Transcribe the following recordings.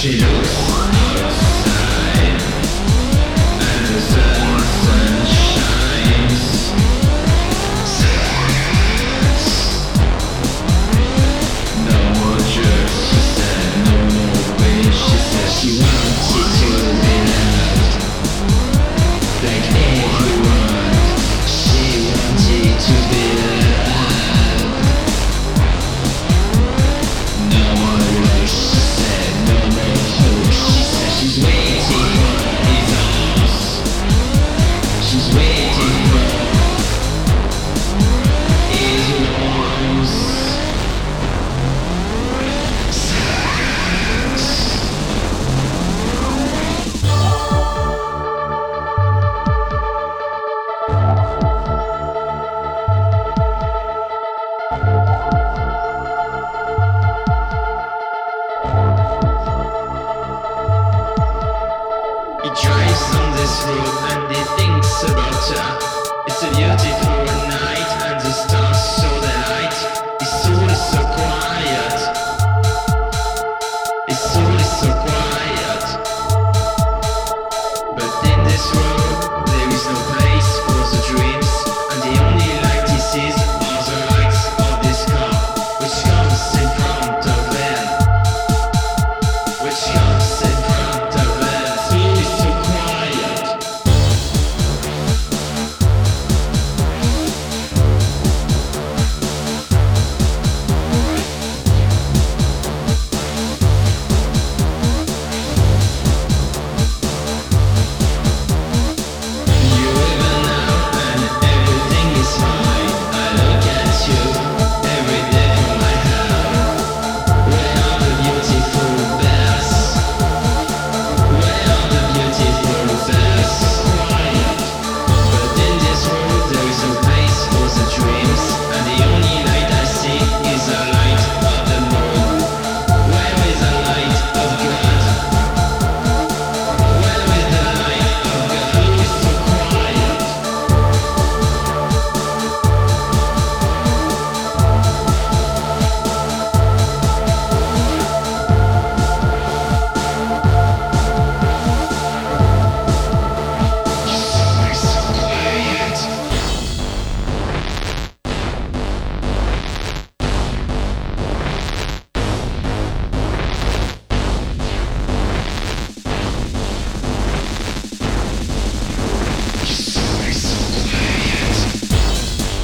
She looks outside and the sun shines. No more jerks, she said, no more pain. She said she wanted to be loved like everyone. She wanted to be loved. No more love, she said, no more hope. She said she's waiting for his arms. She's waiting for his arms. He drives on this road and he thinks about her. It's a beautiful night and the stars show the light. His soul is so quiet. His soul is so quiet. But in this world there is no place for the dreams, and the only light he sees are the lights of this car, which comes in front of him. Which comes in front of him. Soul is so quiet. You even now and everything is fine. I look at you every day from my hell. Where are the beautiful bears? Where are the beautiful bears? Quiet. But in this world there is no place for the dreams, and the only light I see is the light of the moon. Where is the light of God? Where is the light of God? It's so quiet. It's always so quiet. It's always so quiet.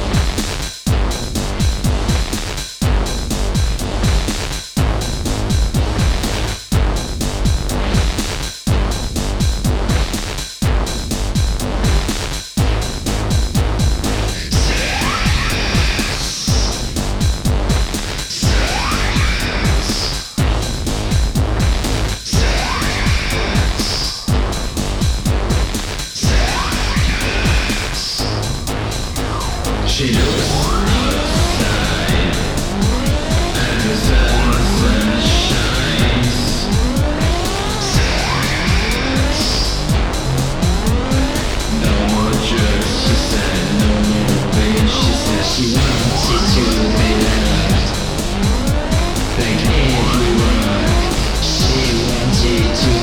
She looks outside and the sun shines. No more jerks, she said, no more pain. She said she wanted to be loved like everyone. She wanted to